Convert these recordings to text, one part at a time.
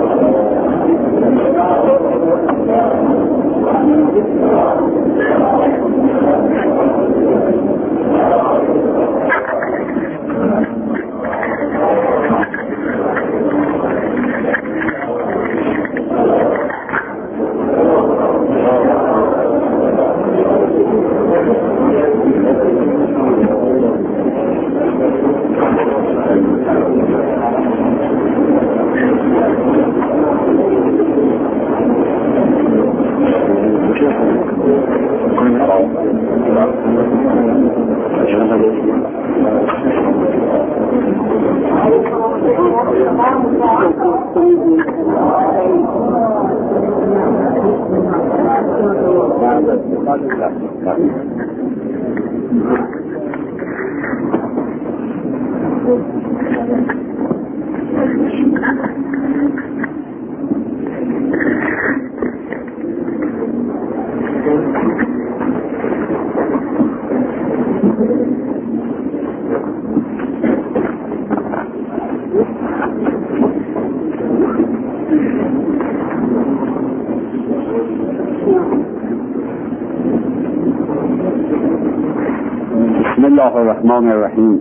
بسم الله الرحمن الرحیم.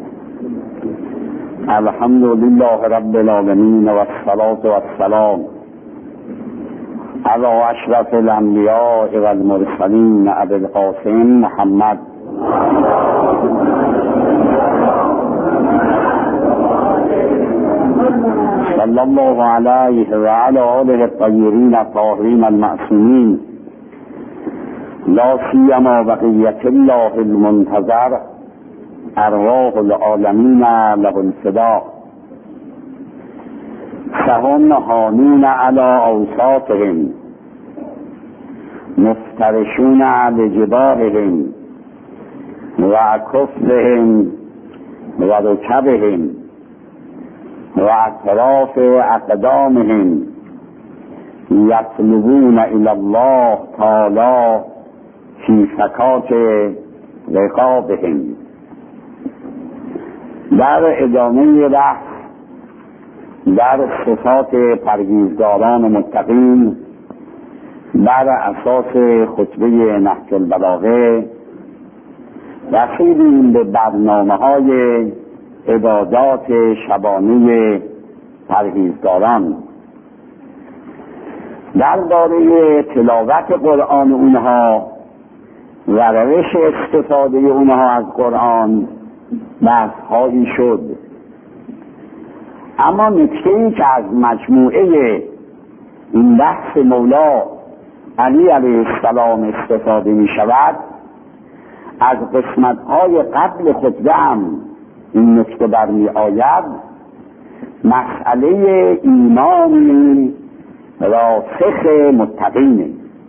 الحمد لله رب العالمین و الصلاة و السلام علی اشرف الانبیاء و المرسلین ابی القاسم محمد صلی الله علیه و علی آله الطاهرین الطاهرین المعصومین، لا سیما بقیة الله المنتظر ارواح العالمین له الفداء، سهم حامین علی اوساطهم مفترشون لجباههم و کفهم و رکبهم و اطراف اقدامهم یطلبون الی الله تعالی فی سکات رقابهم. در ادامه بحث در صفات پرهیزگاران متقین بر اساس خطبه نهج البلاغه رسیدیم به برنامه‌های عبادات شبانه پرهیزگاران. درباره تلاوت قرآن اونها و روش استفاده اونها از قرآن بحث‌هایی شد، اما نکته‌ای که از مجموعه این بحث مولا علی علیه السلام استفاده می شود، از قسمت‌های قبل خطبه هم این نکته برمی آید، مسئله ایمان راسخ متقینه.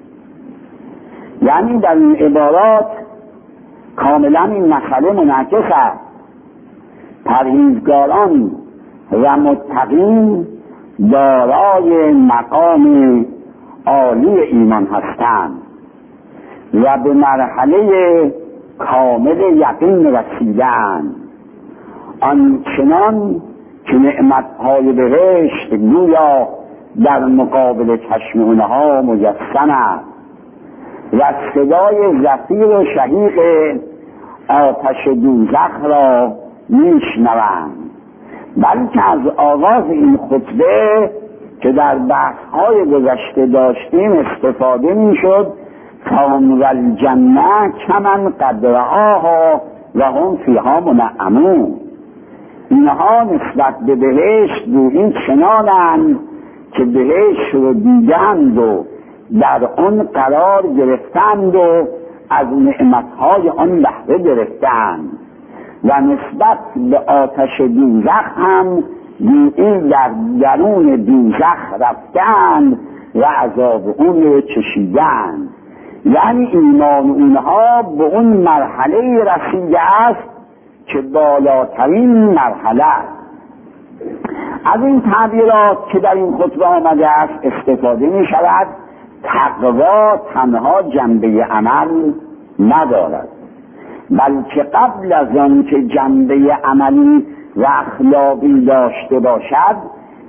یعنی در این عبارات کاملا این مسئله منعکس است. پرهیزگاران و متقین دارای مقام عالی ایمان هستند و به مرحله کامل یقین رسیدند، آنچنان که نعمتهای بهشت گویا در مقابل چشم اونها مجسم است و صدای زفیر و شهیق آتش دوزخ را میشنوند. بلکه از آغاز این خطبه که در بحث‌های گذشته داشتیم استفاده میشد فهم الجنه کمن قد رآها و هم فیها منعمون. اینها نسبت به بهشت گویی چنانند که بهشت رو دیدند و در آن قرار گرفتند و از نعمتهای آن بهره گرفتند، و نسبت به آتش دوزخ هم گویی در درون دوزخ رفتند و عذاب اون رو چشیدند. یعنی ایمان اونها به اون مرحله رسیده است که بالاترین مرحله است. از این تعبیرات که در این خطبه آمده است استفاده می شود تقوا تنها جنبه عمل ندارد، بلکه قبل از آن که جنبه عملی و اخلاقی داشته باشد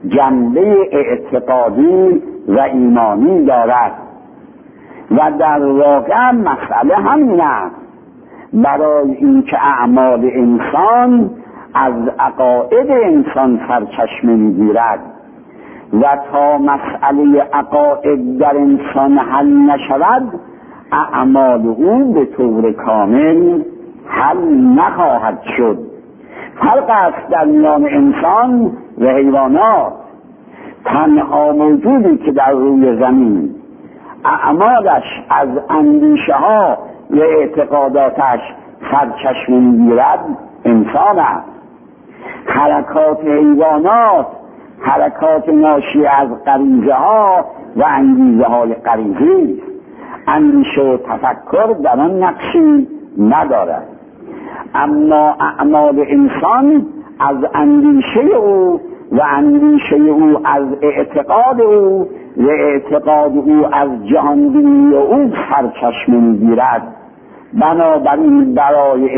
جنبه اعتقادی و ایمانی دارد و در واقع مسئله همین است. برای اینکه اعمال انسان از عقاید انسان سرچشمه میگیرد و تا مسئله عقاید در انسان حل نشود اعمال او به طور کامل حل نخواهد شد. فرق است در میان انسان و حیوانات. تنها موجودی که در روی زمین اعمالش از اندیشه ها و اعتقاداتش سرچشمه میگیرد انسان است. حرکات حیوانات حرکات ناشی از غریزه ها و انگیزه های غریزی است. اندیشه و تفکر در آن نقشی ندارد. اما اعمال انسان از اندیشه او و اندیشه او از اعتقاد او و اعتقاد او از جهانبینی او سرچشمه میگیرد. بنابراین برای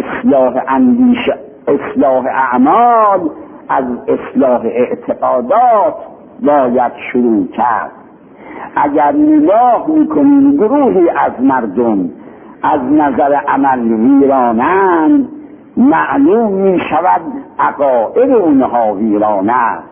اصلاح اعمال از اصلاح اعتقادات باید شروع کرد. اگر نگاه میکنیم گروهی از مردم از نظر عمل ویرانند، معلوم میشود عقاید اونها ویران است.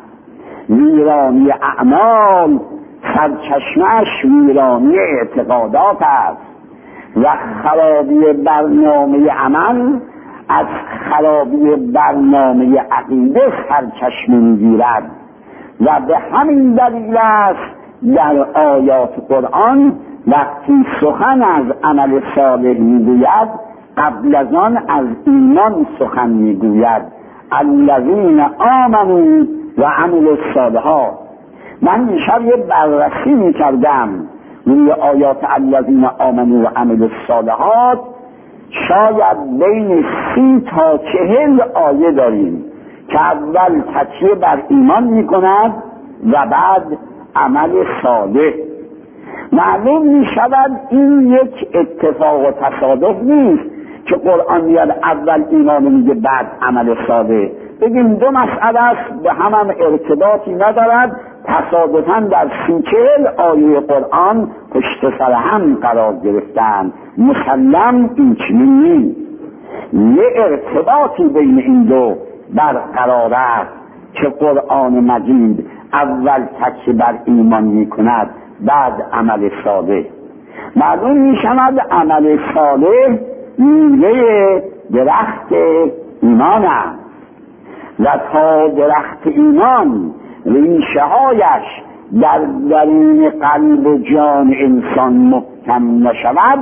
ویرانی اعمال سرچشمه‌اش ویرانی اعتقادات است و خرابی برنامه عمل از خرابی برنامه عقیده سرچشمه میگیرد و به همین دلیل است در آیات قرآن وقتی سخن از عمل صالح میگوید قبل از آن از ایمان سخن میگوید. الذین آمنوا و عملوا الصالحات. من دیشب یه بررسی میکردم روی آیات الذین آمنوا و عملوا الصالحات. شاید بین 30 تا 40 آیه داریم که اول تکیه بر ایمان میکند و بعد عمل صالح. معلوم می شود این یک اتفاق و تصادف نیست که قرآن میاد اول ایمان میگه بعد عمل صالح. بگیم دو مسئله است به هم ارتباطی ندارد، تصادفاً در 30-40 آیه قرآن پشت سر هم قرار گرفتن. مسلم این چنین نیست. یه ارتباطی بین این دو برقرار است که قرآن مجید اول تکیه بر ایمان می کند بعد عمل صالح. معلوم می شود عمل صالح میوه درخت ایمان است و تا درخت ایمان ریشه هایش در درون قلب و جان انسان محکم نشود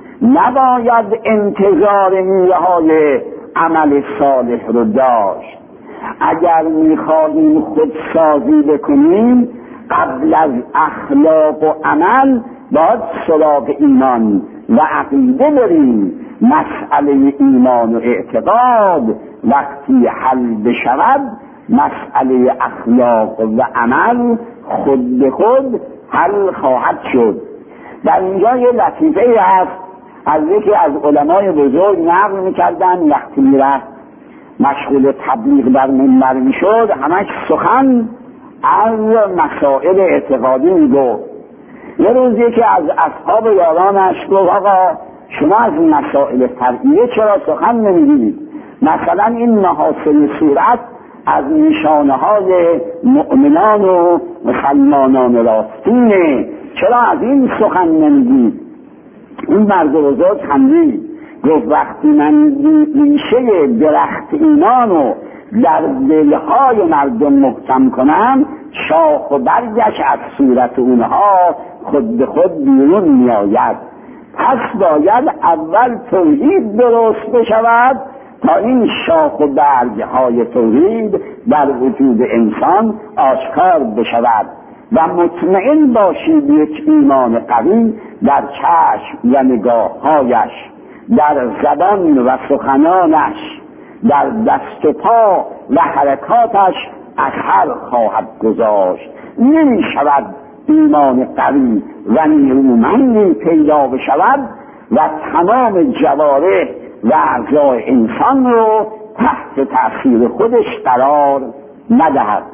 نباید انتظار میوه های عمل صالح رو داشت. اگر میخواهیم خودسازی بکنیم قبل از اخلاق و عمل باید سراغ ایمان و عقیده بریم. مسئله ایمان و اعتقاد وقتی حل بشود مسئله اخلاق و عمل خود به خود حل خواهد شد. در اینجا یه لطیفه هست از یکی از علمای بزرگ نقل میکردن وقتی میرفت مشغول تبلیغ در منبر میشد همش سخن از مسائل اعتقادی میگفت. یه روز یکی از اصحاب یارانش گفت آقا شما از مسائل فرعیه چرا سخن نمیگید؟ مثلا این محاسن صورت از نشانه های مؤمنان و مسلمانان راستینه، چرا از این سخن نمیگید؟ اون مرد بزرگ خندید گفت وقتی من ریشه درخت ایمانو در دلهای مردم محکم کنم شاخ و برگش از صورت اونها خود به خود بیرون می آید. پس باید اول توحید درست بشود تا این شاخ و برگهای توحید در وجود انسان آشکار بشود و مطمئن باشید یک ایمان قوی در چشم و نگاههایش، در زبان و سخنانش، در دست و پا و حرکاتش اثر خواهد گذاشت. نمی شود ایمان قوی و نیرومندی پیدا بشود و تمام جوارح و اعضای انسان رو تحت تأثیر خودش قرار ندهد.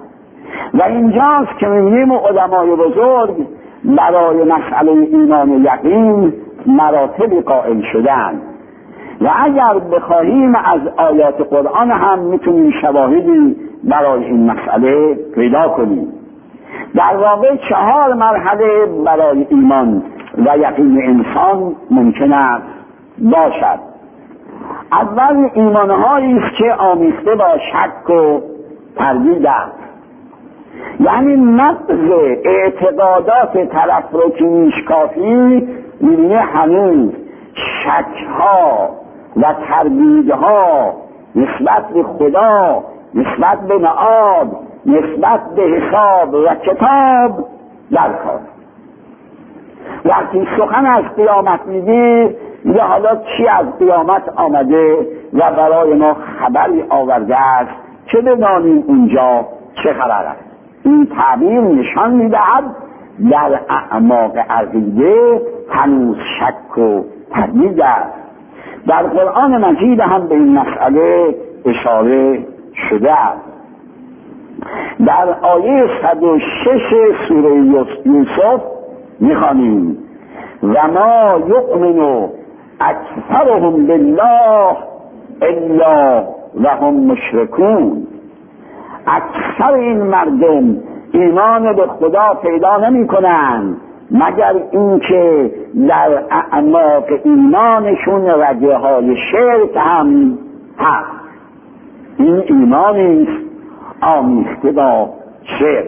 و اینجاست که می‌بینیم علمای بزرگ برای مسئله ایمان و یقین مراتب قائل شدن و اگر بخواهیم از آیات قرآن هم میتونیم شواهدی برای این مسئله پیدا کنیم. در واقع 4 مرحله برای ایمان و یقین انسان ممکن است باشد. اول ایمانهایی است که آمیخته با شک و تردید است، یعنی نقض اعتقادات طرف رو که میشکافی میبینه هنوز شکها و تردیدها نسبت به خدا، نسبت به معاد، نسبت به حساب و کتاب در کار. وقتی سخن از قیامت میگی یا حالا چی از قیامت آمده و برای ما خبری آورده است چه بدانیم اونجا چه خبر است. این تعبیر نشان میدهد در اعماق عقیده هنوز شک و تردید است. در قرآن مجید هم به این مسئله اشاره شده است. در آیه 106 سوره یوسف میخوانیم و ما یؤمن اکثرهم بالله الا وهم مشرکون. اکثر این مردم ایمان به خدا پیدا نمی کنند مگر اینکه در اعماق ایمانشون رگه های شرک هم هست. این ایمانی است آمیخته با شرک.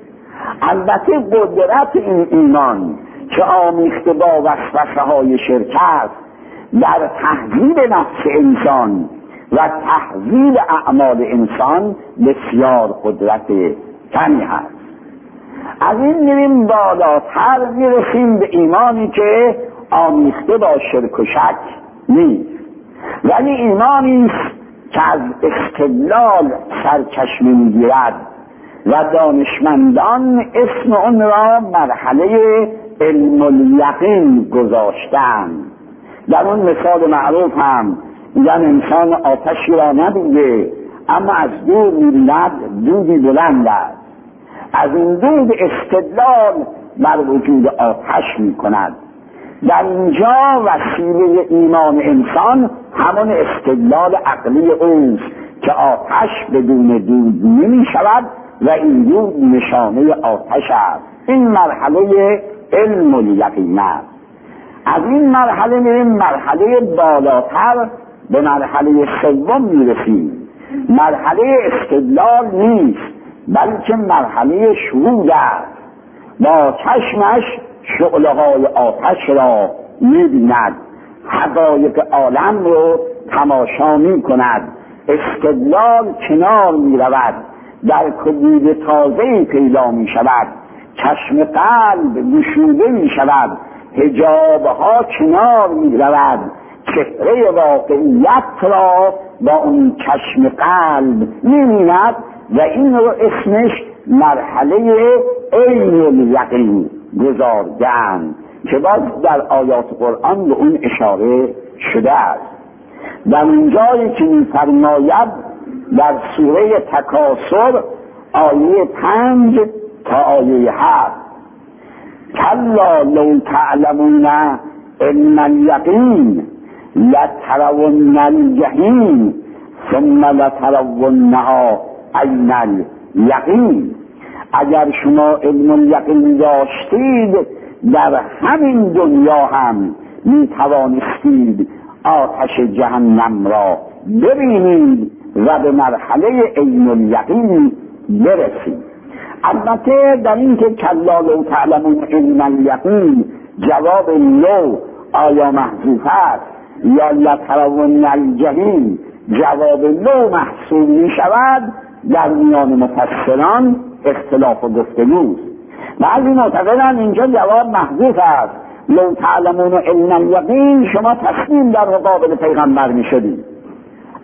البته قدرت این ایمان که آمیخته با وسوسه های شرک است در تهذیب نفس انسان و تهذیب اعمال انسان بسیار قدرت کمی هست. از این میریم بالاتر میرسیم به ایمانی که آمیخته با شرک و شک نیست، ولی ایمانی است که از استدلال سرچشمه میگیرد و دانشمندان اسم اون را مرحله علم الیقین گذاشتند. در اون مثال معروف هم میگن انسان آتشی را ندیده اما از دور می‌بیند دودی بلند است. از این دود استدلال بر وجود آتش می‌کند. در اینجا وسیله ایمان انسان همون استدلال عقلی اوست که آتش بدون دود نمی‌شود و این دود نشانه آتش است. این مرحله علم الیقین است. از این مرحله میریم مرحله بالاتر، به مرحله سوم میرسیم. مرحله استدلال نیست بلکه مرحله شهود است. با چشمش شعله‌های آتش را می‌بیند، حقایق عالم رو تماشا می‌کند، استدلال کنار می‌رود، در کدید تازه‌ای پیدا می‌شود، چشم قلب گشوده می‌شود، حجاب‌ها کنار می‌رود، چهره واقعیت را با اون چشم قلب می‌بیند و این رو اسمش مرحله علم الیقین گذاردند که باز در آیات قرآن به اون اشاره شده است. در اونجایی که می‌فرماید در سوره تکاثر آیه 5 تا آیه 7 کلا لو تعلمون علم الیقین لترون الجحیم ثم لترونها عین الیقین. اگر شما علم الیقین داشتید در همین دنیا هم می توانستید آتش جهنم را ببینید و به مرحله علم الیقین برسید. البته در این که کلا لو تعلمون علم الیقین جواب لو آیا محذوف است یا لترون الجحیم جواب لو محسوب می شود، در میان مفسران اختلاف و گفتگوست. بعضی معتقدند اینجا جواب محذوف است. لو تعلمون علم الیقین شما تسلیم در مقابل پیغمبر می شدید.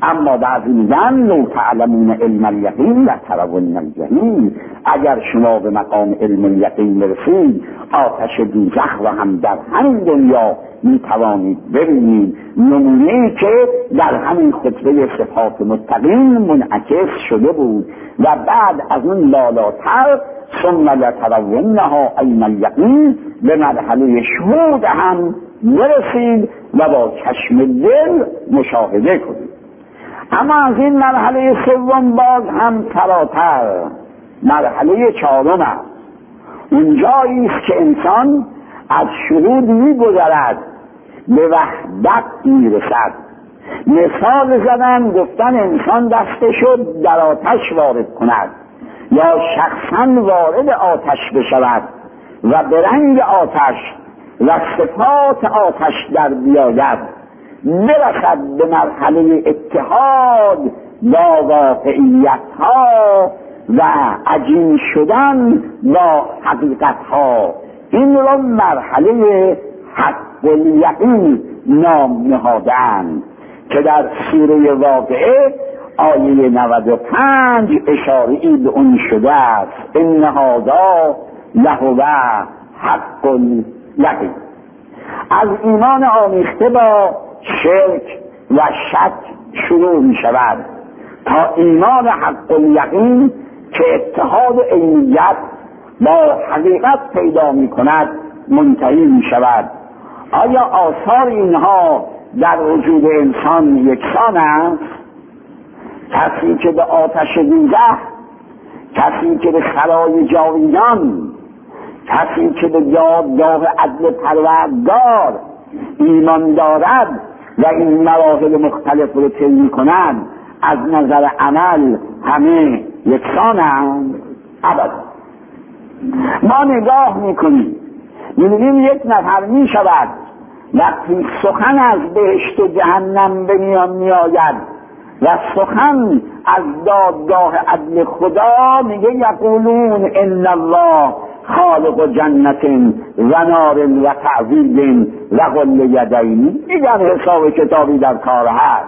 اما بعضی میگن لو تعلمون علم الیقین لترون الجحیم، اگر شما به مقام علم الیقین برسید آتش دوزخ را هم در همین دنیا میتوانید ببینید. نمونه‌ای که در همین خطبه صفات متقین منعکس شده بود و بعد از اون لالاتر ثم لترونها عین الیقین به مرحله شهود هم برسید و با چشم دل مشاهده کنید. اما از این مرحله سوم باز هم فراتر مرحله چهارم است. اونجایی است که انسان از شهود می‌گذرد به وحدت میرسد. مثال زدن گفتن انسان دستشو در آتش وارد کند یا شخصا وارد آتش بشود و به رنگ آتش و صفات آتش در بیاید، برسد به مرحله اتحاد با واقعیت ها و عجین شدن با حقیقت ها. این را مرحله حق الیقین نام نهادند که در سوره واقعه آیه 95 اشاره‌ای به اون شده است. ان هذا لهو حق الیقین. از ایمان آمیخته با شرک و شک شروع می شود تا ایمان حق الیقین که اتحاد عینیت با حقیقت پیدا می کند منتهی می شود. آیا آثار اینها در وجود انسان یکسان است؟ کسی که به آتش دوزخ، کسی که به خرای جاویدان، کسی که به یادگاه عدل پروردگار ایمان دارد و این مراحل مختلف رو طی کند، از نظر عمل همه یکسانند؟ ابدا. ما نگاه میکنیم میبینیم یک نفر میشود وقتی سخن از بهشت و جهنم به میان میآید و سخن از دادگاه عدل خدا میگه یقولون ان الله خالق جنت و نار و تعذیب و غل یدین، میگن حساب کتابی در کار هست.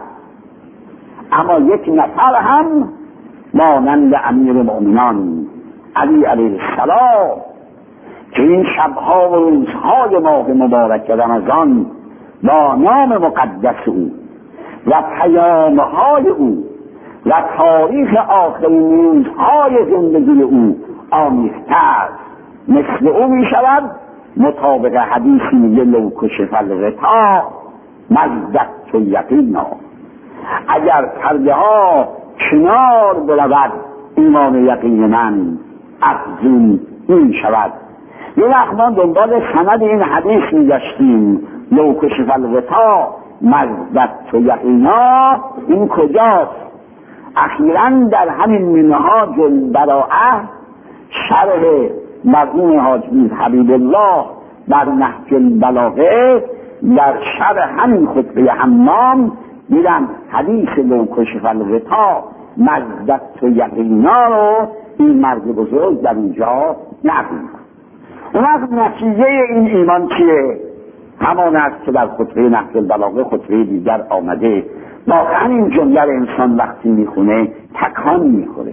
اما یک نفر هم مانند امیر المؤمنان علی علیه السلام که این شبها و روزهای ماه مبارک رمضان با نام مقدس او و پیامهای او و تاریخ آخرین روزهای زندگی او آمیخته است، مثل او می شود مطابق حدیثی میگه لو کشف الغطاء مزدت یقینا، اگر پرده ها کنار برود ایمان یقین من افزون می شود. یه وقت ما دنبال سند این حدیث میگشتیم لو کشف الغطاء مزدت یقینا، این کجاست؟ اخیراً در همین منهاج البراءه شرح مرحوم حاجی حبیب الله در نهج البلاغه در شرح همین خطبه حمام دیدم حدیث لو کشف الغطاء مزدت یقینا رو این مرد بزرگ در اینجا نقل. اون از نتیجه این ایمان چیه؟ همان است که در خطبه نهج البلاغه خطبه دیگر آمده. واقعا این جمله انسان وقتی میخونه تکان میخوره.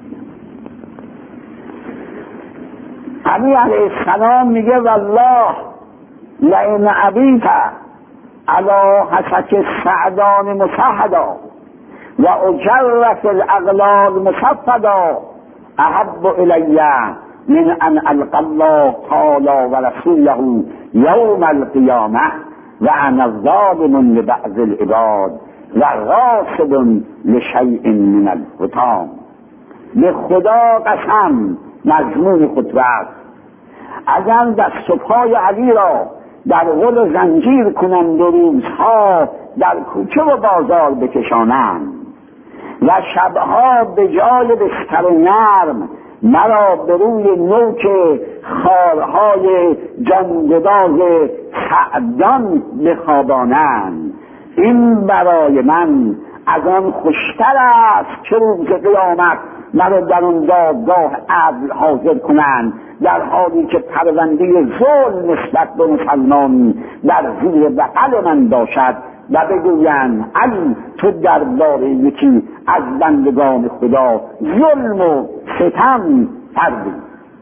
علی علیه السلام میگه والله لئن ابیت علی حسک السعدان مسحدا و اجرت الاغلال مصفدا احب الی من ان القی الله تعالی و رسوله یوم القیامه و انا ظالم لبعض العباد و غاصب لشیء من الحطام. به خدا قسم مضمون خطبه است، اگر دست و پای علی را در غل زنجیر کنند و روزها در کوچه و بازار بکشانند و شبها به جای بستر نرم مرا به روی نوک خارهای جانگداز سعدان بخوابانند، این برای من از آن خوشتر است که روز قیامت مرا در اون دادگاه عدل حاضر کنند در حالی که پرونده ظلم نسبت به مسلمان در زیر بغل من باشد و بگویند علی تو درباره یکی از بندگان خدا ظلم و ستم کردی.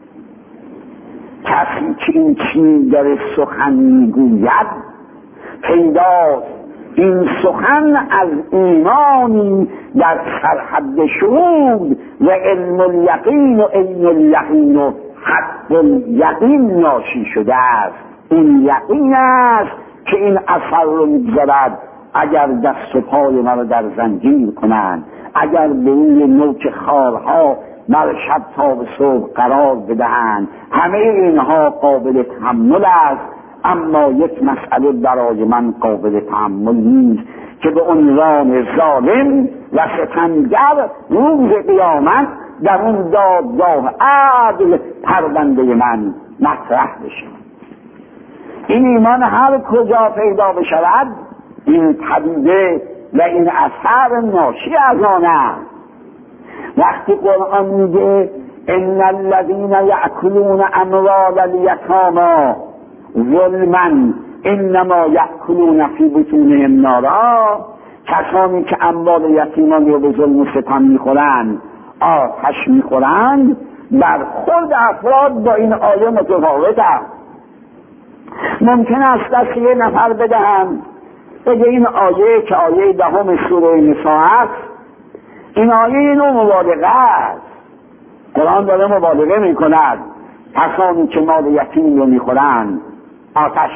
کسی که این چیز داره سخن میگوید پیداست این سخن از ایمانی در سرحد شهود و علم الیقین و علم الیقین و حق الیقین ناشی شده است. این یقین است که این اثر رو میگذارد اگر دست و پای مرا در زنجیر کنند، اگر به روی نوک خارها مرا شب تا به صبح قرار بدهند، همه اینها قابل تحمل است. اما یک مسئله برای من قابل تحمل نیست که به عنوان ظالم و ستمگر روز قیامت در اون دادگاه عدل پرونده من مطرح بشه. این ایمان هر کجا پیدا بشود این پدیده و این اثر ناشی از آن است. وقتی قرآن میگه ان الذین یأکلون اموال الیتامی ظلما انما یأکلون فی بطونهم نارا، کسانی که اموال یتیمان رو به ظلم و ستم میخورند آتش میخورند. برخورد افراد با این آیه متفاوت است. ممکن است دست یه نفر بدهند بگه این آیه که آیه 10 سوره نساء است، این آیه نوع مبالغه است. قرآن داره مبالغه میکند. کسانی که مال یتیم رو میخورند آتش.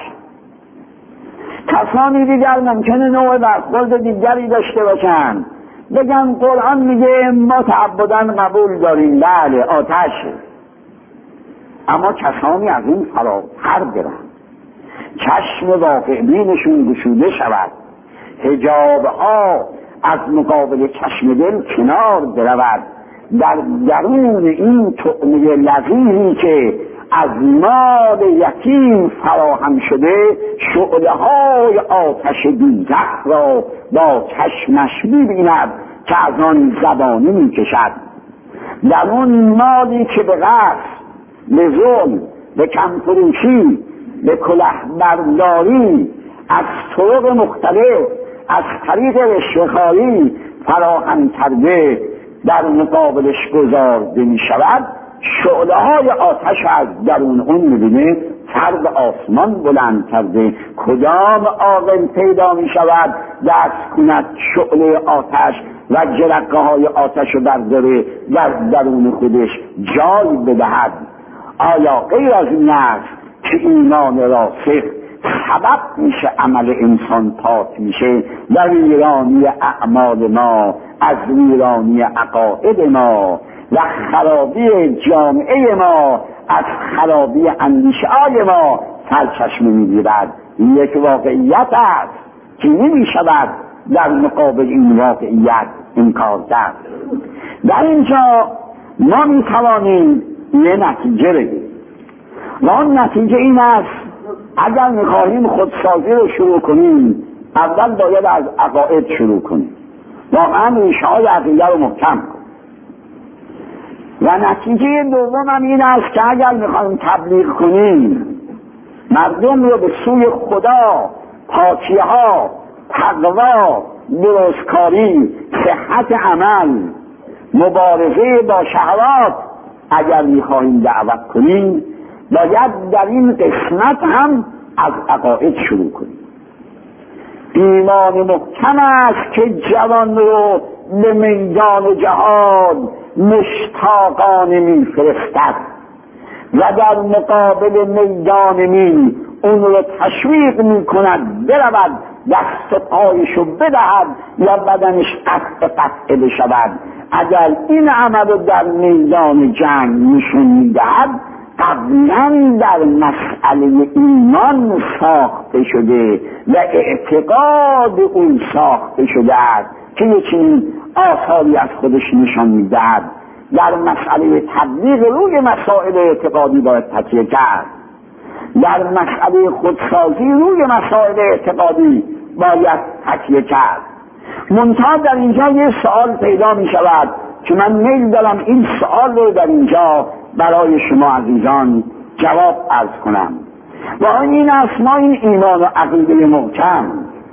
کسانی دیگر ممکنه نوع برخورد دیگری داشته باشند، بگن قرآن میگه ما تعبداً قبول داریم، بله آتش. اما کسانی از این فراتر برند، چشم واقع بینشون گشوده شود، حجابها از مقابل چشم دل کنار برود، در درون این طعمه لذیذی که از مال یتیم فراهم شده شعله‌های آتش دوزخ را با چشمش می‌بیند که از آن زبانه می‌کشد. در اون مالی که به غصب، به ظلم، به کمفروشی، به کلهبرداری از طرق مختلف، از طریق رشوه‌خواری فراهم کرده در مقابلش گذارده می شود، شعله‌های آتش از درون اون می‌بینه فرد آسمان بلند کرده. کدام عاقل پیدا می شود دست کند شعله آتش و جرقه‌های آتش رو برداره در درون خودش جای بدهد؟ آیا غیر از این است که ایمان راسخ سبب میشه عمل انسان پاک میشه و ویرانی اعمال ما از ویرانی عقاید ما و خرابی جامعه ما از خرابی اندیشه‌های ما سرچشمه میگیرد؟ یک واقعیت است که نمیشود در مقابل این واقعیت انکار کرد. در اینجا ما میتوانیم یه نتیجه بگیریم و آن نتیجه این است اگر میخواهیم خودسازی رو شروع کنیم اول باید از عقاید شروع کنیم، واقعا ریشه‌های عقیده رو محکم کنیم. و نتیجه دوم هم این است که اگر میخواهیم تبلیغ کنیم مردم رو به سوی خدا، پاکی‌ها، تقوا، درستکاری، صحت عمل، مبارزه با شهوات اگر میخواهیم دعوت کنیم باید در این قسمت هم از عقاید شروع کنیم. ایمان محکم است که جوان رو به میدان جهاد مشتاقانه میفرستد و در مقابل میدان مین اون رو تشویق میکند برود، دست و پایشو بدهد یا بدنش قطع بشود. اگر این عمل رو در میدان جنگ نشون میدهد قبلا در مسئله ایمان ساخته شده و اعتقاد اون ساخته شده است که یکی آثاری از خودش نشان میدهد. در مسئله تبلیغ روی مسائل اعتقادی باید تکیه کرد، در مسئله خودسازی روی مسائل اعتقادی باید تکیه کرد. منتها در اینجا یه سوال پیدا می شود که من میل دارم این سوال رو در اینجا برای شما عزیزان جواب عرض کنم و این است: ما این ایمان و عقیده محکم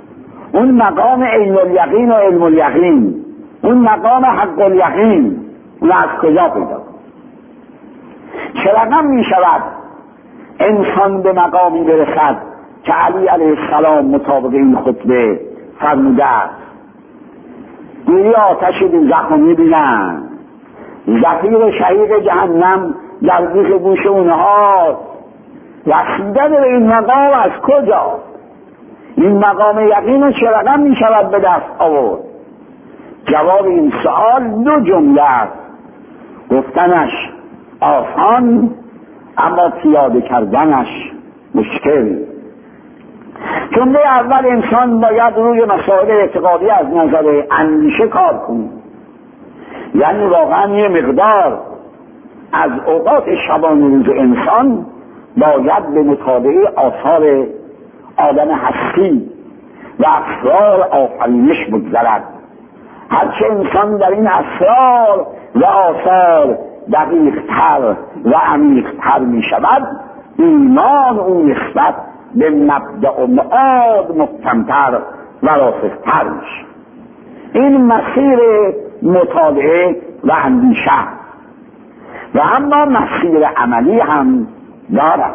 اون مقام عین الیقین و علم الیقین، اون مقام حق الیقین، اون از کجا پیدا؟ چه رقم می شود انسان به مقامی برسد که علی علیه السلام مطابق این خطبه فرموده است گویی آتش دوزخ رو میبینن، زفیر شهیق جهنم در بیخ گوش اونها، رسیدن به این مقام از کجا؟ این مقام یقین رو چه رقم می شود به دست آورد؟ جواب این سوال دو جمله است، گفتنش آسان اما پیاده کردنش مشکل. جمله اول انسان باید روی مسائل اعتقادی از نظر اندیشه کار کنه، یعنی واقعا یه مقدار از اوقات شبانه روز انسان باید به مطالعه آثار آدم هستی و اسرار آفرینش بگذرد. هرچه انسان در این اسرار و آثار دقیق‌تر و عمیق‌تر می شود، ایمان او نسبت به مبدأ و معاد محکم‌تر و راسختر میشه. این مسیر مطالعه و اندیشه و اما مسیر عملی هم دارد.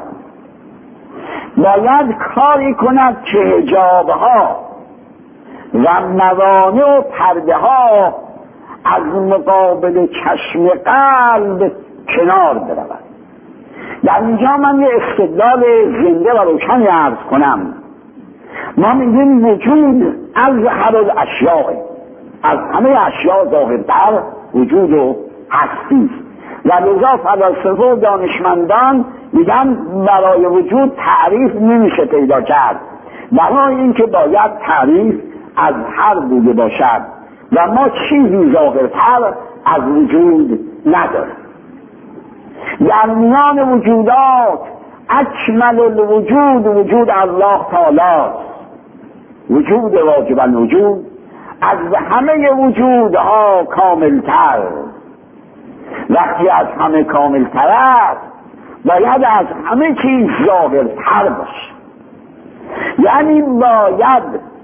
باید کاری کند که حجابها و موانع و پرده ها از مقابل چشم قلب کنار برود. در اینجا من یه استدلال زنده و روشنی عرض کنم. ما میگیم وجود اظهر الاشیاء، از همه اشیاء ظاهرتر وجود و هستی، و لذا فلاسفه و دانشمندان میگن برای وجود تعریف نمیشه پیدا کرد، برای اینکه باید تعریف از هر بوده باشد و ما چیزی ظاهرتر از وجود نداریم. در میان وجودات اکمل الوجود وجود الله تعالی، وجود واجب الوجود از همه وجودها کاملتر. وقتی از همه کاملتر است باید از همه چیز ظاهرتر باشه، یعنی باید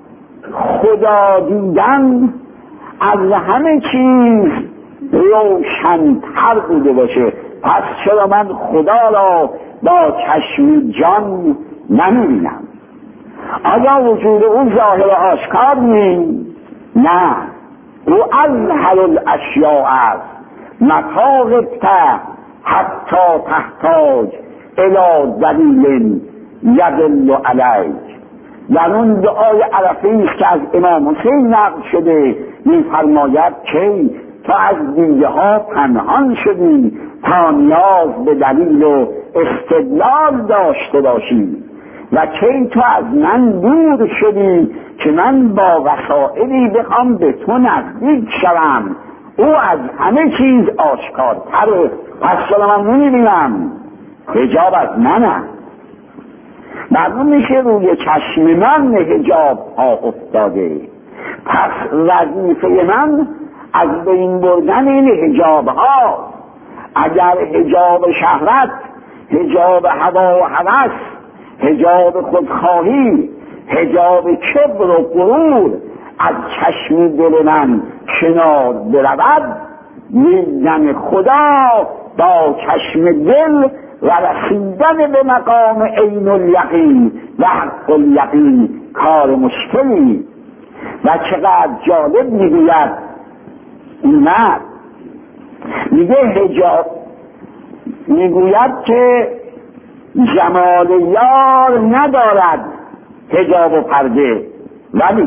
خدا دیدن از همه چیز روشن‌تر بوده باشه. پس چرا من خدا را با چشم جان نمی‌بینم؟ آیا وجود او ظاهر و آشکار نیست؟ نه، او اظهر الاشیاء است. مطاقبت حتی تحتاج الی دلیل یدل علیک. در اون دعای عرفی است که از امام حسین نقل شده می‌فرماید که تو از دیده ها پنهان شدی تا نیاز به دلیل و استدلال داشته باشی، و که تو از من دور شدی که من با وسائلی بخوام به تو نزدیک شوم. او از همه چیز آشکارتره، پس چرا من نمی‌بینم؟ حجاب از منه. معلوم میشه روی چشم من حجاب ها افتاده، پس وظیفه من از بین بردن این حجاب ها. اگر حجاب شهوت، حجاب هوا و هوس، حجاب خودخواهی، حجاب کبر و غرور از چشم دل من کنار برود، دیدن خدا با چشم دل و رسیدن به مقام عین الیقین و حق الیقین کار مشکلی. و چقدر جالب میگوید اومد، میگه حجاب، میگوید که جمال یار ندارد حجاب و پرده، ولی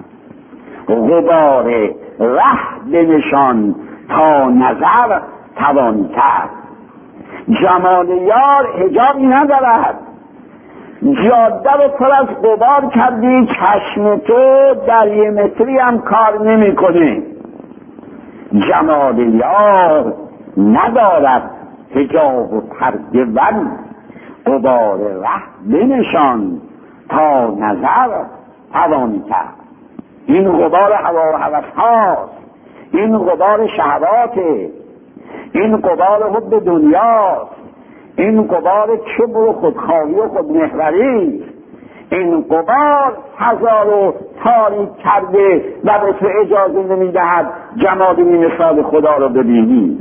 غبار ره بنشان تا نظر توانی کرد. جمال یار حجابی ندارد، جاده رو پر از غبار کردی، چشم تو در یه متری هم کار نمیکنه. جمال یار ندارد حجاب و پرده، ولی غبار ره بنشان تا نظر توانی کرد. این غبار هوا و هوس هاست، این غبار شهواته، این غبار حب دنیاست، این غبار کبر و خودخواهی و خودمحوری، این غبار فضا رو تاریک کرده و به تو اجازه نمیدهد جمادی مثال خدا رو ببینی.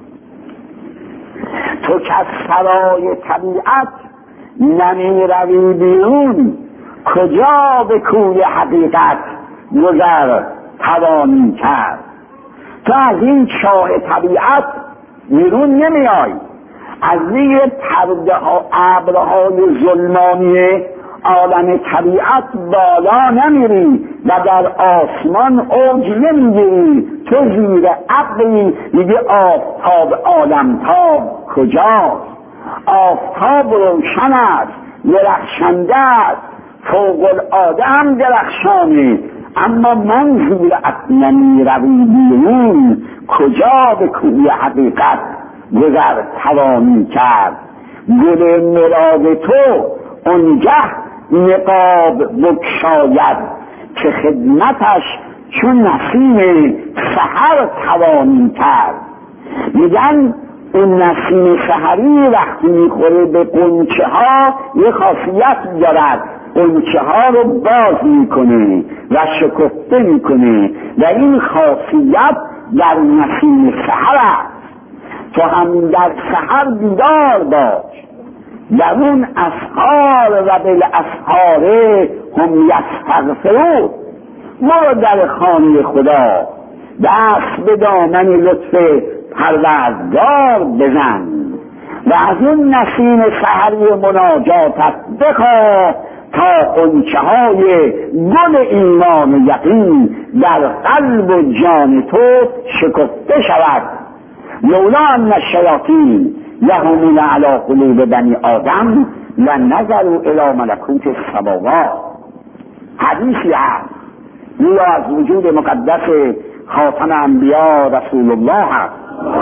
تو که از سرای طبیعت نمی روی بیرون، کجا به کوی حقیقت گذر توانی کرد؟ تو از این چاه طبیعت بیرون نمیای، از زیر پرده ها ابرهای ظلمانی عالم طبیعت بالا نمیری و در آسمان اوج نمیگیری. تو زیر ابری میگه آفتاب عالمتاب کجاست؟ آفتاب روشن است، درخشنده است، فوق العاده هم درخشانه، اما من زیر نمی روی بیرون، کجا به کوی حقیقت گذر توانی کرد؟ گل مراد تو اونگه نقاب بگشاید، که خدمتش چون نسیم سحر توانی کرد. میگن این نسیم سحری وقتی میخوره به قنچه ها یه خاصیت دارد، قنچه ها رو باز میکنه و شکفته میکنه و این خاصیت در نسیم سحر است. تو هم در سحر بیدار باش، در اون اسحار و بالاسحار هم یستغفرون. برو در خانه خدا، دست به دامن لطف پروردگار بزن و از اون نسیم سحری مناجاتت بخواه تا قنچه های گل ایمان و یقین در قلب و جان تو شکفته شود. لولا ان الشیاطین یهومون علی قلوب بنی آدم و نظروا الی ملکوت السماوات. حدیثی هست یا از وجود مقدس خاتم انبیا رسول الله هست.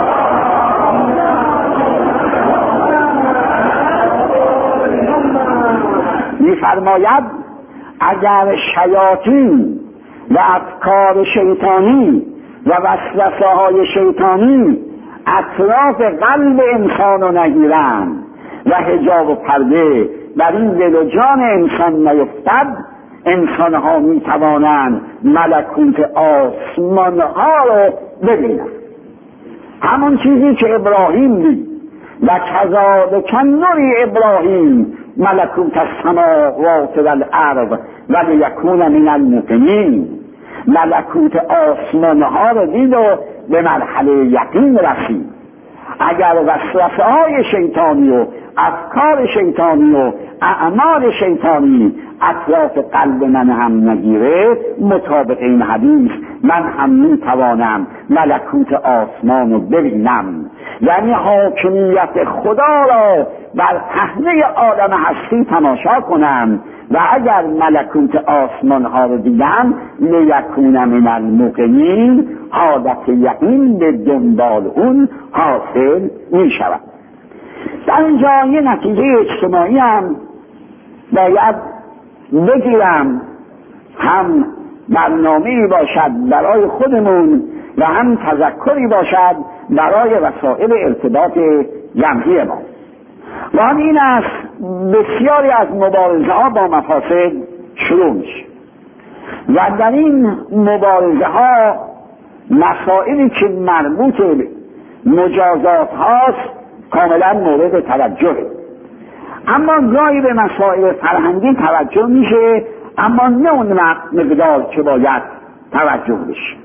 می‌فرماید اگر شیاطین و افکار شیطانی و وسوسه های شیطانی اطراف قلب انسان رو نگیرند و حجاب و پرده بر این دل و جان انسان نیفتد، انسان ها می توانند ملکوت آسمان ها رو ببینند. همون چیزی که ابراهیم دید و کذالک نری ابراهیم ملکوت السماوات والارض و لیکون من الموقنین. ملکوت آسمان ها رو دید و به مرحله یقین رسید. اگر وسوسه های شیطانی و افکار شیطانی و اعمال شیطانی اطراف قلب من هم نگیره، مطابق این حدیث من هم میتوانم ملکوت آسمان رو ببینم، یعنی حاکمیت خدا را بر پهنه عالم هستی تماشا کنم و اگر ملکوت آسمان ها رو دیدم لیکون من الموقنین، حالت یقین به دنبال اون حاصل می شود. در اینجا یه نتیجه اجتماعی هم باید بگیرم، هم برنامه‌ای باشد برای خودمون و هم تذکری باشد برای وسایل ارتباط جمعی ما. و آن این است بسیاری از مبارزه ها با مفاسد شروع میشه و در این مبارزه ها مسائلی که مربوط به مجازات هاست کاملا مورد توجهه، اما گاهی به مسائل فرهنگی توجه میشه اما نه اون مقدار که باید توجه بشه.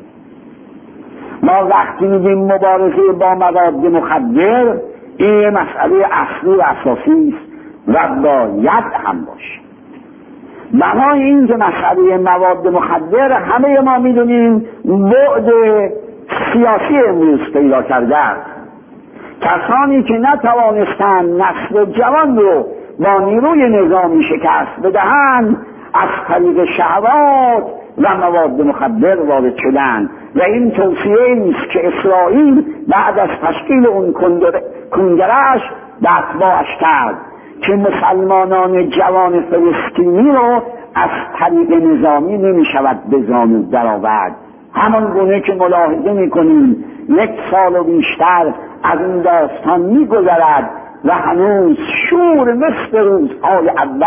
ما وقتی میگیم مبارزه با مواد مخدر، این مسئله اصلی و اساسی است و باید هم باشه. برای این که مسئله مواد مخدر همه ما میدونیم بعد سیاسی امروز پیدا کرده است. کسانی که نتوانستند نسل جوان رو با نیروی نظامی شکست بدهند از طریق شهوات و مواد مخدر وارد شدند و این توصیه است که اسرائیل بعد از تشکیل اون کنگره‌اش به اتباعش کرد که مسلمانان جوان فلسطینی رو از طریق نظامی نمی شود به زانو درآورد. همان گونه که ملاحظه می‌کنیم 1 سال و بیشتر از این داستان می‌گذرد و هنوز شور مثل روزهای اول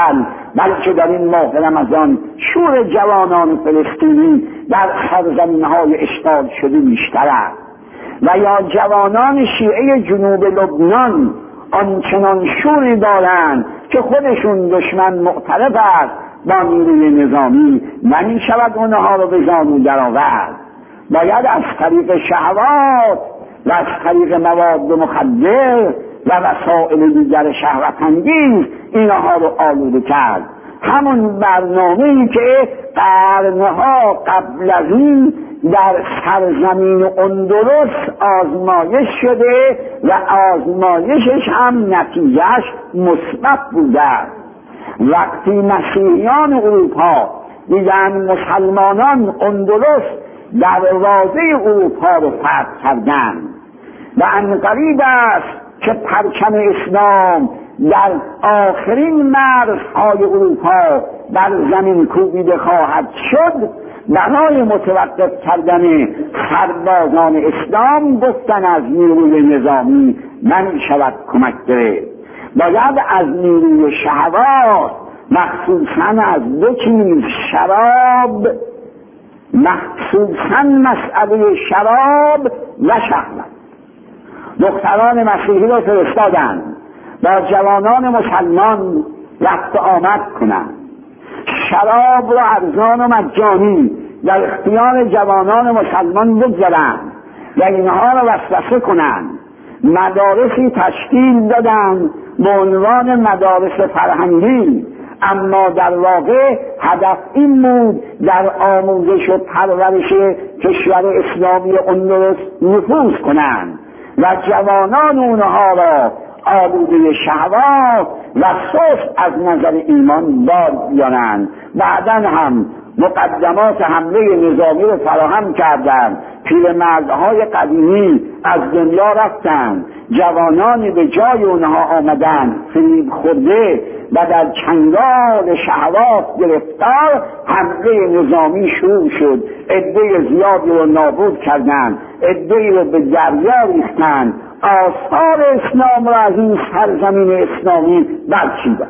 بلکه در این ماه رمضان شور جوانان فلسطینی در سرزمین‌های اشغال شده بیشتر است و یا جوانان شیعه جنوب لبنان آنچنان شوری دارند که خودشون دشمن معترف است با نیروی نظامی نمی شود اونها رو به زانو درآورد. باید از طریق شهوات و از طریق مواد مخدر و وسایل دیگر شهوت‌انگیز اینها رو آلوده کرد. همون برنامه‌ای که قرنها قبل از این در سرزمین اندلس آزمایش شده و آزمایشش هم نتیجهش مثبت بوده. وقتی مسیحیان اروپا دیدن مسلمانان اندلس دروازه اروپا رو فتح کردند و عنقریب است که پرچم اسلام در آخرین مرزهای اروپا بر زمین کوبیده خواهد شد، برای متوقف کردن سربازان اسلام گفتن از نیروی نظامی نمی شود کمک گرفت. باید از نیروی شهوات، مخصوصا از دو چیز، شراب، مخصوصا مسئله شراب و شهوت، دختران مسیحی را فرستادند با جوانان مسلمان رفت آمد کنند، شراب را ارزان و مجانی در اختیار جوانان مسلمان بگذارند و اینها را وسوسه کنند. مدارسی تشکیل دادند به عنوان مدارس فرهنگی، اما در واقع هدف این بود در آموزش و پرورش کشور اسلامی اندلس نفوذ کنند و جوانان اونها را آلوده شهوات و سست از نظر ایمان بار بیانند. بعداً هم مقدمات حمله نظامی رو فراهم کردند، پیرمردهای قدیمی از دنیا رفتند، جوانانی به جای اونها آمدند فریب خورده و در چنگال شهوات گرفتار. حمله نظامی شروع شد، عده زیادی رو نابود کردند، عده‌ای رو به دریا ریختند، آثار اسلام را از این سرزمین اسلامی برچیدند.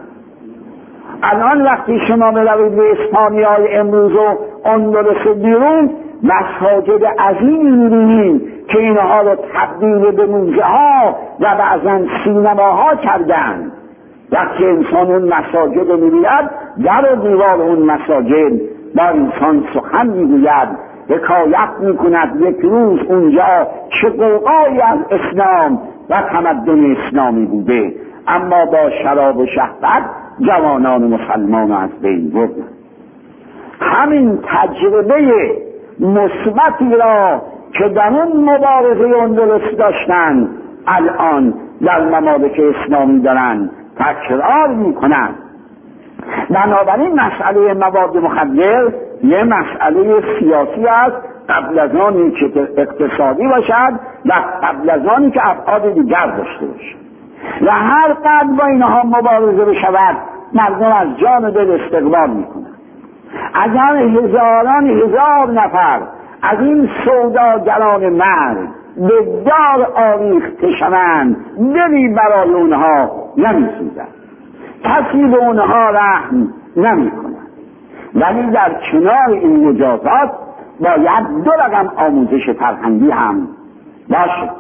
الان وقتی شما بروید به اسپانیای امروز و اندلس بیرون، مساجد عظیمی می‌بینید که اینها رو تبدیل به موزه ها و بعضا سینماها کردند. وقتی انسان اون مساجد رو می‌بیند، در و دیوار اون مساجد با انسان سخن می‌گوید، حکایت می‌کند یک روز اونجا چه غوغایی از اسلام و تمدن اسلامی بوده، اما با شراب و شهوت جوانان مسلمان از بین بردند. همین تجربه مثبتی را که در اون مبارزه اندلس داشتند الان در ممالک اسلامی دارند تکرار میکنند. بنابراین مسئله مواد مخدر یه مسئله سیاسی است، قبل از آنی که اقتصادی باشد و قبل از آنی که ابعاد دیگر داشته باشد و هر قدر با اینها مبارزه بشود مردم از جان و دل استقبال میکنند. اگر هزاران هزار نفر از این سوداگران مرد به دار آویخته شوند، دلی برای اونها نمیسوزد، کسی به اونها رحم نمیکند. ولی در کنار این مجازات باید دو رقم آموزش فرهنگی هم باشه.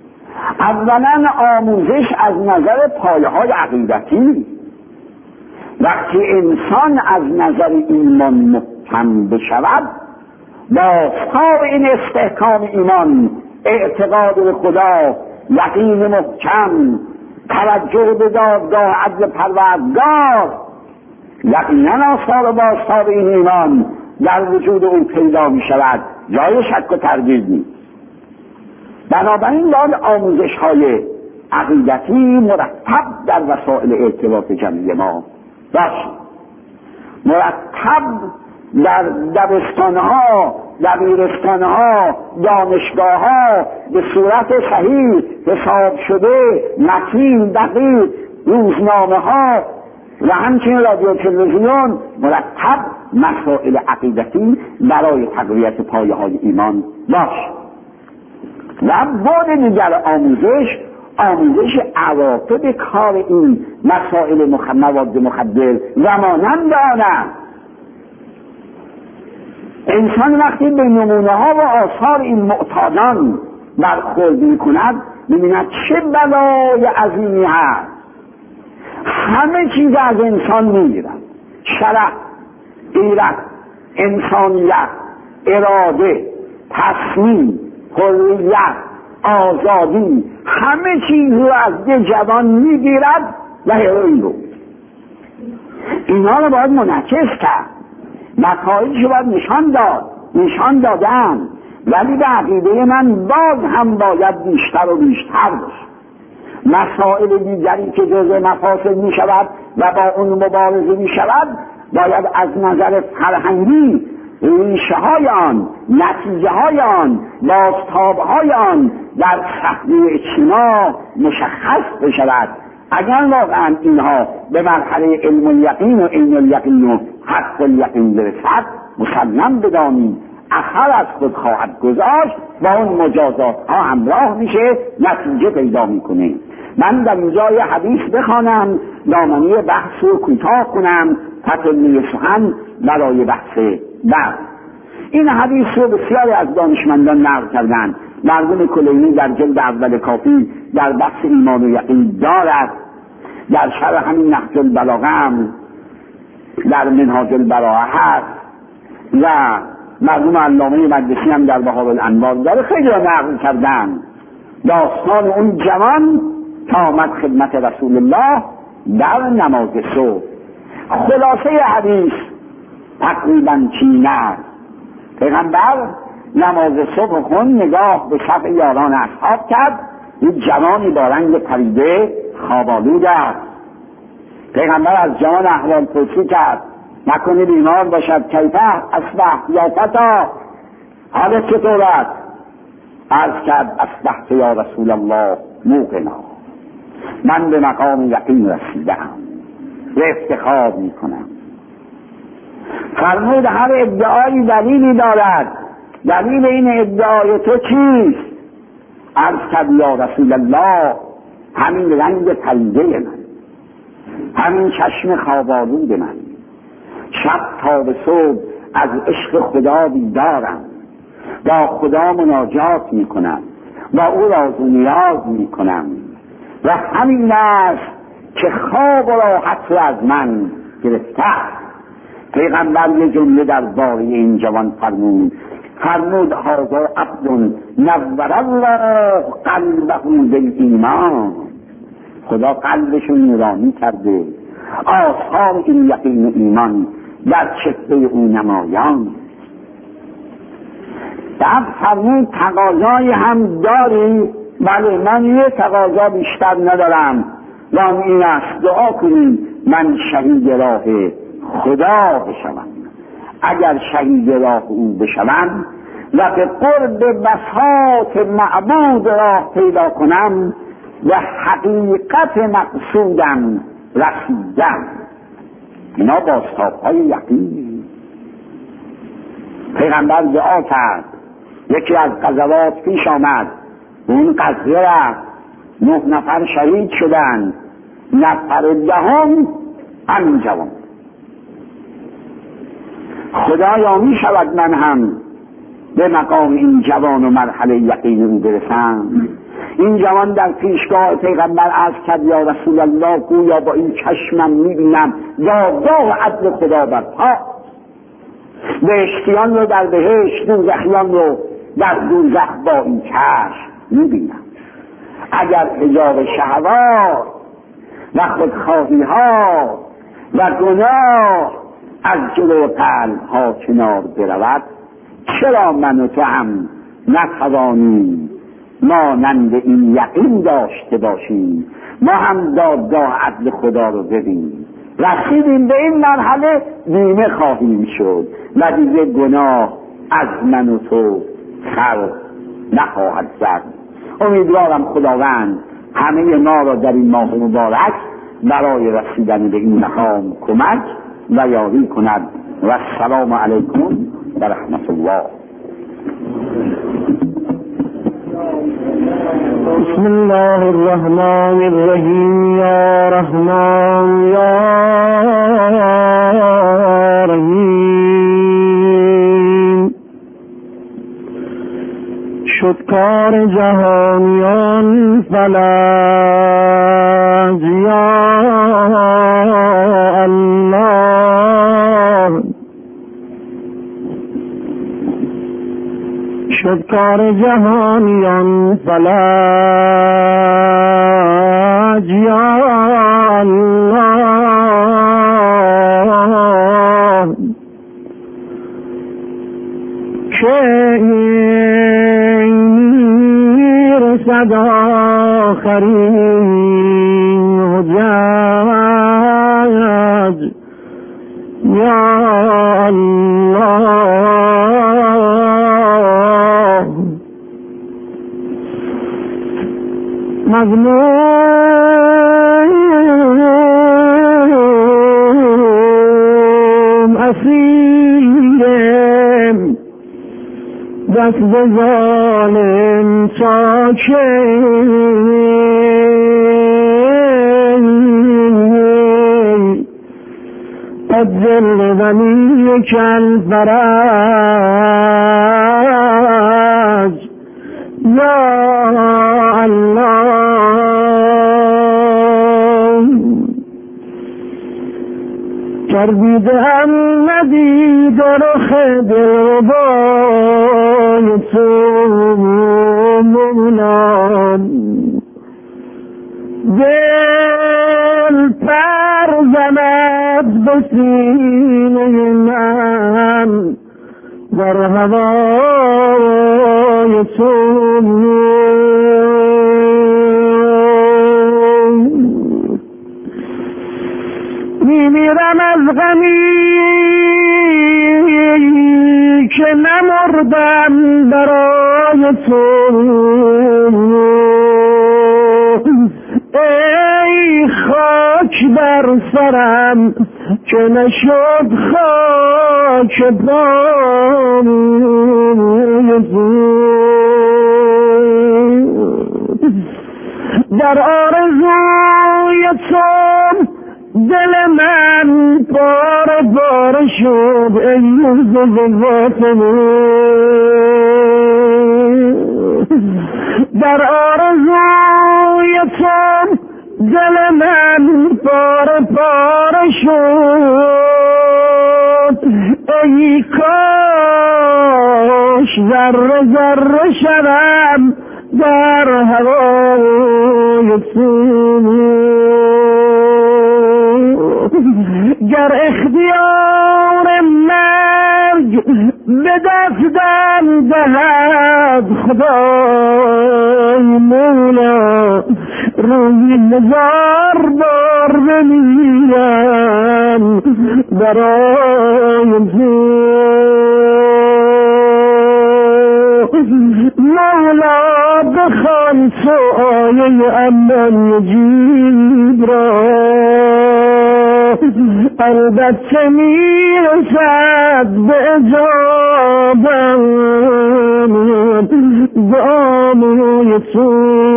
اولا آموزش از نظر پایه‌های عقیدتی. وقتی انسان از نظر ایمان محکم بشود، بازتاب این استحکام ایمان، اعتقاد به خدا، یقین محکم، توجه به دادگاه عدل پروردگار، یقینا آثار بازتاب این ایمان در وجود او پیدا می شود، جای شک و تردید نیست. بنابراین باید آموزش‌های عقیدتی مرتب در وسایل ارتباط جمعی ما باشه، مرتب در دبستان‌ها، دبیرستان‌ها، دانشگاه‌ها به صورت صحیح حساب شده، متین، دقیق، روزنامه‌ها و همچنین رادیو تلویزیون مرتب مسائل عقیدتی برای تقویت پایه‌های ایمان باشه. و بعد دیگر آموزش عواقب کار این مسائل مواد مخدر و مانند آن. انسان وقتی به نمونه ها و آثار این معتادان برخورد می‌کند می‌بیند چه بلای عظیمی هست. همه چیز از انسان می‌گیرند، شرف، غیرت، انسانیت، اراده، تصمیم، حریت، آزادی، همه چیز رو از یه جوان می‌گیرد و هروئین رو. اینا رو باید منعکس کرد، نتایجش رو باید نشان دادن، ولی به عقیده من باز هم باید بیشتر و بیشتر باشه. مسائل دیگری که جزء مفاسد می شود و با اون مبارزه می شود باید از نظر فرهنگی ریشه های آن، نتیجه های آن، بازتاب های آن در صحنه اجتماع مشخص بشود. اگر واقعا اینها به مرحله علم الیقین و عین الیقین و حق الیقین برسد، مسلم بدانید اثر از خود خواهد گذاشت، با اون مجازات ها همراه میشه، نتیجه پیدا میکنه. من در اینجا یه حدیث بخوانم، دامنی بحث رو کوتاه کنم، تکمیل سخن برای بحث بعد. این حدیث رو بسیاری از دانشمندان نقل کردند. مرحوم کلینی در جلد اول کافی در بحث ایمان و یقین دارد، در شرح همین نهج البلاغه هم در منهاج البراءه هست و مرحوم علامه مجلسی هم در بهار الانوار داره. خیلی را نقل کردن داستان اون جوان که آمد خدمت رسول الله در نماز صبح. خلاصه حدیث تقریبا چین است. پیغمبر نماز صبح خون نگاه به شب یاران اصحاب کرد، این جوانی با رنگ پریده خوابالود است. پیغمبر از جوان احوال پرسی کرد، نکنه بیمار باشد، کیفه اصبح یا فتا، حالت چطور است؟ عرض کرد اصبحت یا رسول الله موقنا، من به مقام یقین رسیدم و افتخار میکنم. فرمود هر ادعایی دلیلی دارد، دلیل این ادعای تو چیست؟ عرض کرد یا رسول الله همین رنگ پریده من، همین چشم خوابالود من، شب تا به صبح از عشق خدا بیدارم، با خدا مناجات میکنم، با او راز و نیاز میکنم و همین است که خواب و راحت رو از من گرفته. پیغمبر یه جمله در باره این جوان فرمود هذا عبد نور الله قلبه بالایمان، خدا قلبشو نورانی کرده، آثار این یقین و ایمان در چهره او نمایان. بعد فرمود تقاضای هم داری؟ بله، من یه تقاضا بیشتر ندارم و این است دعا کنیم من شهید راه خدا بشوم. اگر شهید راه او بشوم و به قرب بساط معبود راه پیدا کنم و حقیقت مقصودم رسیدم. اینا بازتاب‌های یقین. پیغمبر دعا کرد، یکی از غزوات پیش آمد، اون غزوه رفت، 9 نفر شهید شدند، نفر دهم همین جوان. خدایا می شود من هم به مقام این جوان و مرحله یقین او برسم؟ این جوان در پیشگاه پیغمبر عرض کرد یا رسول الله گویا با این چشمم میبینم دادگاه عدل خدا برپا، بهشتیان رو در بهشت، دوزخیان رو در دوزخ با این چشم میبینم. اگر حجاب شهوات و خودخواهی ها و گناه از جلو قلب ها کنار برود، چرا من و تو هم نتوانیم مانند این یقین داشته باشیم؟ ما هم دادگاه عدل خدا رو ببینیم، رسیدیم به این مرحله، بیمه خواهیم شد و دیگه گناه از من و تو خلق نخواهد زد. امیدوارم خداوند همه ما را در این ماه مبارک برای رسیدن به این مقام کمک و یاری کند. و السلام علیکم و رحمت الله. بسم الله الرحمن الرحیم. یا رحمان یا رحیم. شد کار جهانیان فلج یا الله. شد کار جهانیان فلج یا الله. که این رسد آخرین حجج یا الله. مظلوم اسیرم دست به ظالم چاکه اجل ونی کل فرج یا الله. کردیدم ندید رخ دلبای تو مولان. دل پر زند به سینه من در هوای تو میمیرم از غمی که نمردم برای تو. ای خاک بر سرم که نشد خاک باموی تو. در آرزوی تو دل من پاره پاره شد ای یوسف فاطمی. در آرزوی تو دل من پاره پاره شد ای کاش ذره ذره شدم در هوای تو. گر اختیار مرگ به دستم دهد خدای مولا روی 1000 بار بمیرم برای تو. مولا بخوان تو آیه امن یجیب را البته میرسد به اجابم دعای تو.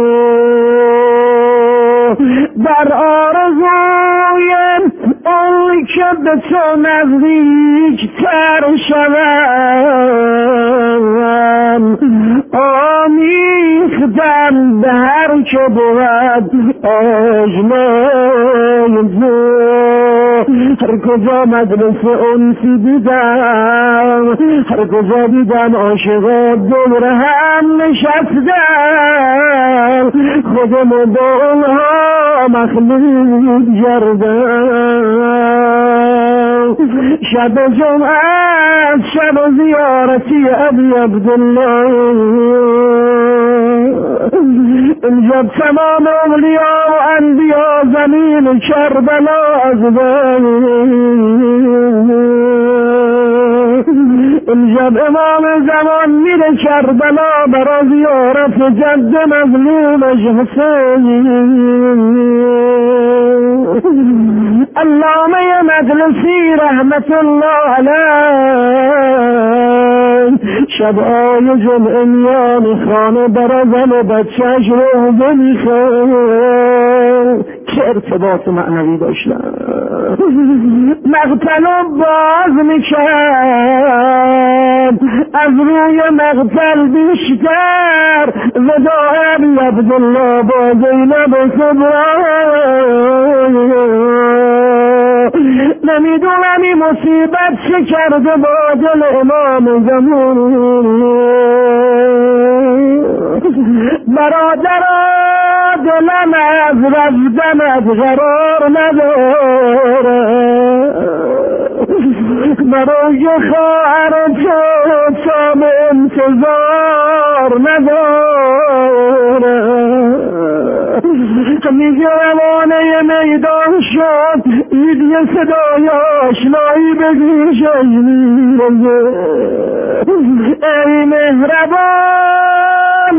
در آرزویم اون که به تو نزدیک تر شوم آمیختم به هر که بود آشنای تو. هر کجا مجلس انسی دیدم هر کجا دیدم عاشقا دور هم نشستم خودمو با اونها مخلوط کردم. شب جمعه شب زیارتی ابی عبدالله اینجا تمام اولیا و انبیا زمین کربلا از بین امشب امام زمان میره کربلا برا زیارت جد مظلومش حسین. علامه مجلسی رحمت الله علیه شب‌های جمعه میان خانه برا زن و بچه‌اش روزه میخواد. چه ارتباط معنوی داشتن. مقتل باز میکرد از روی مقتل بیشتر وداع عبدالله با زینب کبرا. نمیدونم این مصیبت چه کرده با دل امام زمان. برادرها دلم از رفتنت قرار نداره، برای خواهر تو تام انتظار نداره. میگه روانه میدان شد اید یه صدای آشنایی بگیش ای مهربان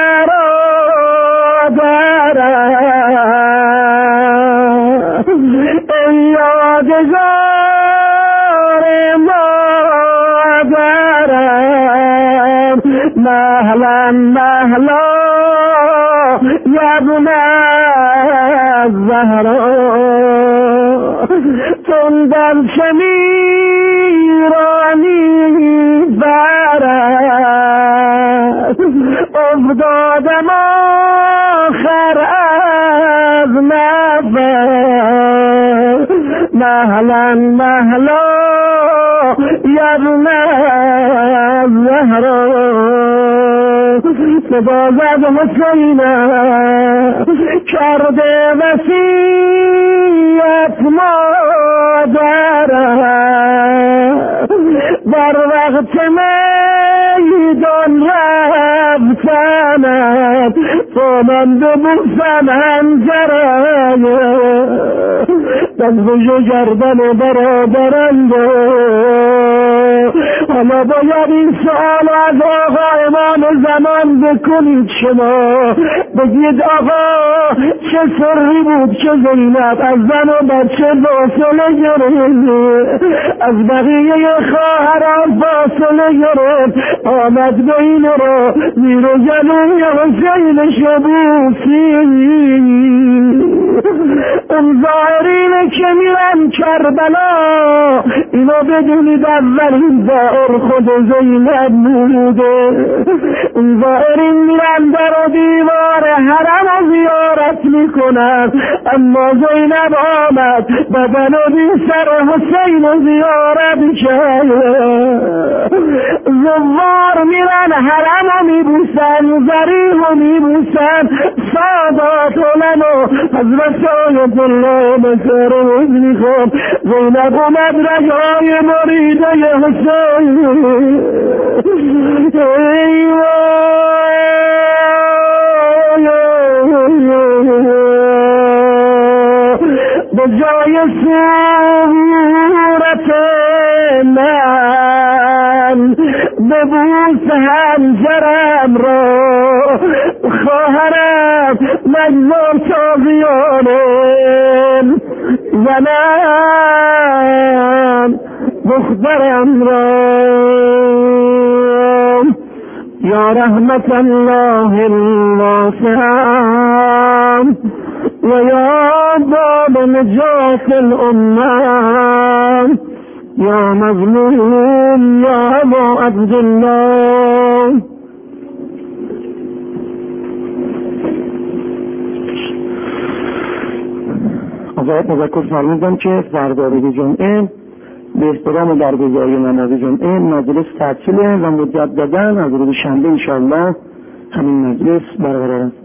برادرم، ای یادگار مادرم، مهلا مهلا یبن الزهرا، تون در شمیرانی برد افتادم آخر از نفر، مهلا مهلا یبن الزهرا. صدا زد حسینم کرده وصیت مادرم، در وقت میدان رفتنم تو من ببوسم هنجرم، دستشو گردن برادرنده. حالا باید این سؤال از آقا امام زمان بکنید شما، بگید آقا چه سری بود که زینب از زن و بچه فاصله گرفت، از بقیه خواهران فاصله گرفت، آمد بین رو زیر و جلوی حسین شبوسی. اون ظاهرینه که میرن کربلا اینو بدونید اولین ظاهر خود زینب بوده. اون ظاهرین میرن در و دیوار حرم و زیارت میکنن، اما زینب آمد بدن و بی سر حسین و زیارت کرد. زوار میرن حرم و میبوسن، ضریح و میبوسن، سادات علم و حضرت آیت الله مسروز میخوام. زینب اومد رجای مریده حسین. به جای صورت من ببوس هنجرم را، خواهرم مجنون تازیانم زنم دخترم را. یا رحمت الله الواسعه و یا باب نجات الامه، یا مظلوم یا ابا عبدالله. حضرت مذکر فرمودن که سرداری جمعه به احترام برگزاری نماز جمعه مجلس تعطیله و مجددا از روز شنبه انشاءالله همین مجلس برقرار است.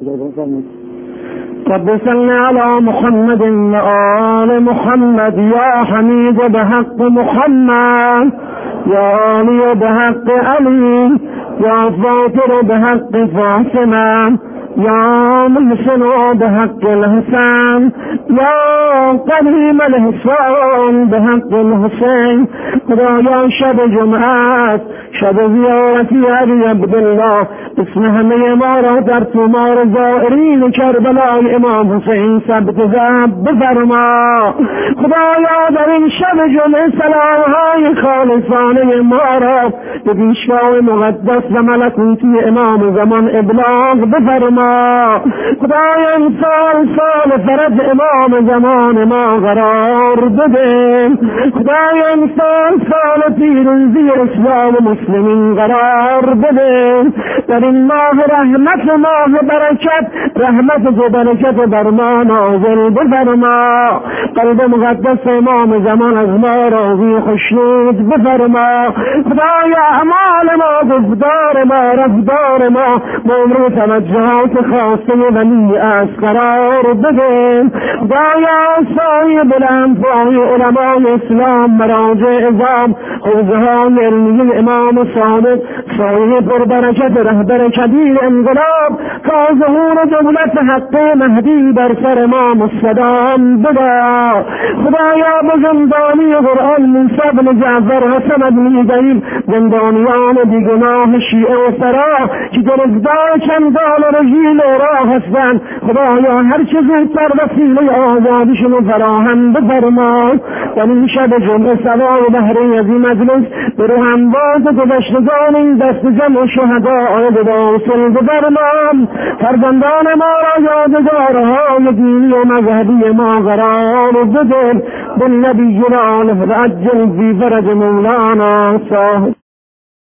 رب صل علی محمد و آل محمد، یا حمید بحق محمد، یا علی بحق علی، یا فاطر بحق فاطمه، یا محسن بحق الحسن، یا قدیم الحسن بحق الحسین. خدایا شب جمعه شب زیارتی علی عبدالله اسم همه ما را در تومار زائرین کربلای امام حسین ثبت بفرما. خدایا در این شب جمعه سلامهای خالصانه ما را به پیشگاه مقدس و ملکوتی امام زمان ابلاغ بفرما. خدایا این سال فرج امام زمان ما قرار بده. خدایا این سال پیروزی اسلام و مسلمین قرار بده. در این ماه رحمت و ماه برکت رحمت و برکت بر ما نازل بفرما. قلب مقدس امام زمان از ما راضی خوشنود بفرما. خدایا اعمال ما گفتار ما رفتار ما مورد توجهات خاصه ولی از قرار بده. خدایا سایه بلند پای علمای اسلام مراجع اعظام حوزه های علمی امام صادق سایه پربرکت رهبر کبیر انقلاب تا ظهور دولت حق مهدی بر سر ما مستدام بده. خدایا به زندانی قرآن موسی بن جعفر حسن بن ایدهیم زندانیان بیگناه شیعه و سرا که گرفتار چندان رژیم راه هستند خدایا هر چه زودتر وسیله آزادیشون فراهم بفرما. در این شب جمعه سوار بهره از این مجلس به روحانباز گذشتگان این دست جمع شهدا واصل بفرما. فرزندان ما را یادگارهای دینی و مذهبی ما قرار بده. بالنبی العالی عجل فی فرج مولانا صاحب